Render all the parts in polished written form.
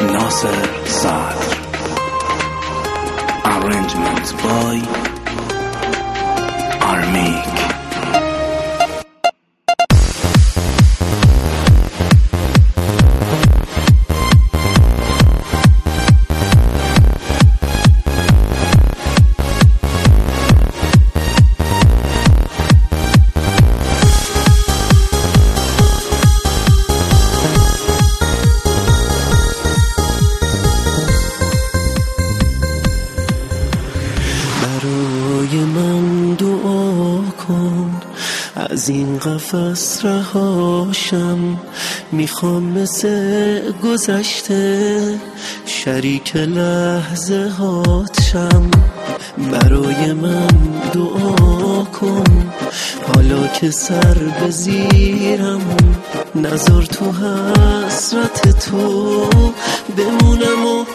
Nasser Sadr. Arrangements by Armik. برای من دعا کن از این قفس رهاشم، میخوام مثل گذشته شریک لحظه هاتشم. برای من دعا کن حالا که سر به زیرم، نذار تو حسرت تو بمونم و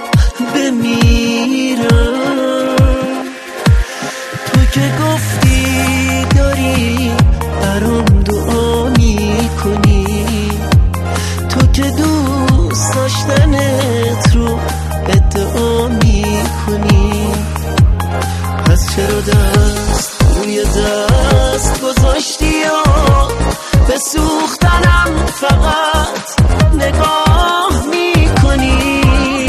بمیرم. تو که گفتی داری برام دعا میکنی، تو که دوست داشتنت رو ادعا میکنی، پس چرا دست روی دست گذاشتی یا به سوختنم فقط نگاه میکنی؟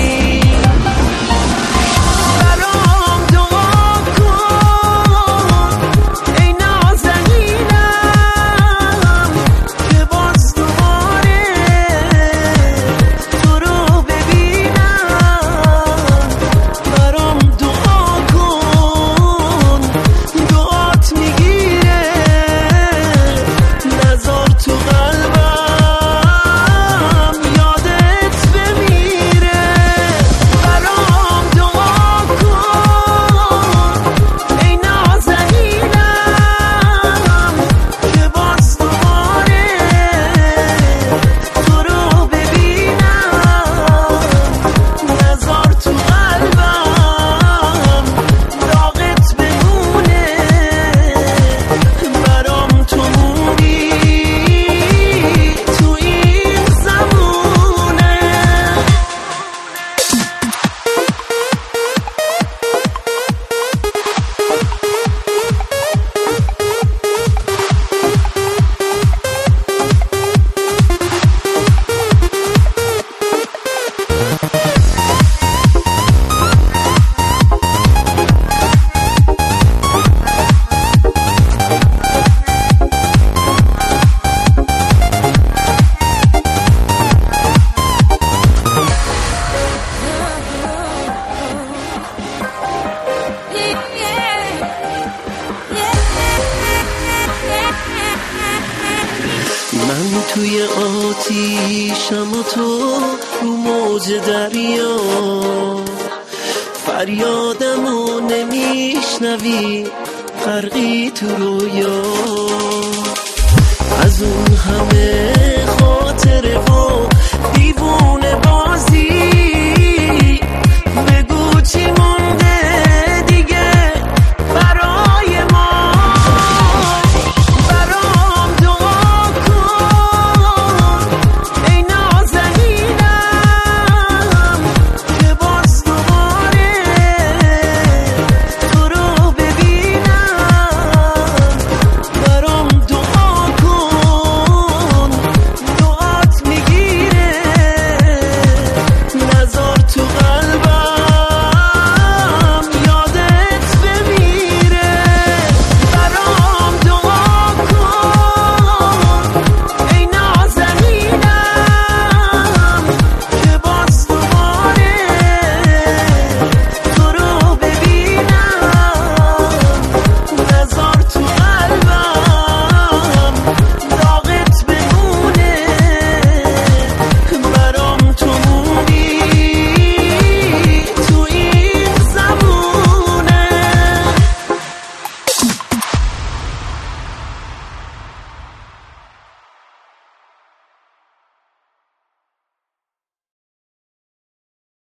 من توی آتیشم و تو رو موج دریا، فریادمو نمیشنوی غرقی تو رویا. از اون همه